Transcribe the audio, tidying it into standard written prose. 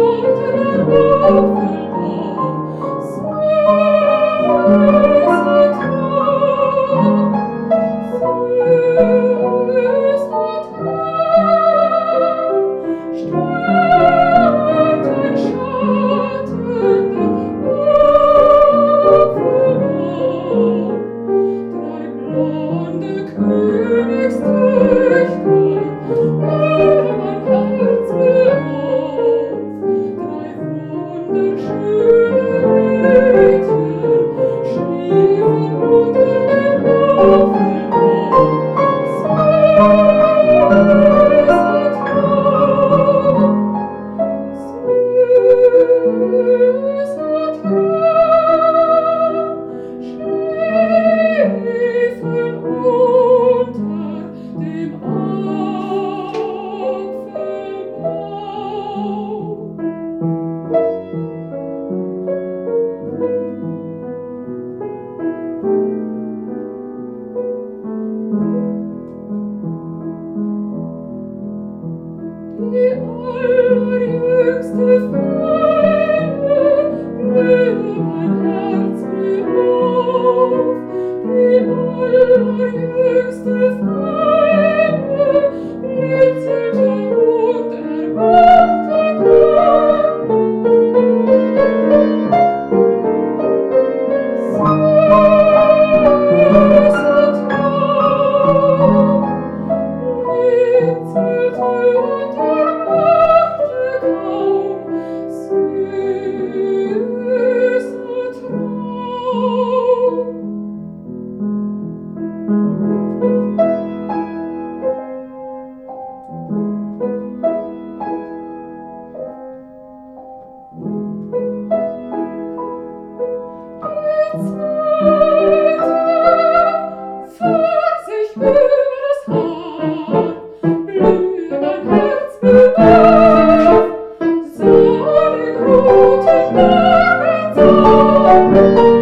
Die allerjüngste Ferne, blühe mein Herz blüh auf. Die allerjüngste Ferne, blinzelte und erwachte Klang. Süßer Traum, blinzelte und erwachte kaum. Süßer Traum. Fuhr sich über das Haar, blühe mein Herz blüht auf, sah den roten Morgensaum.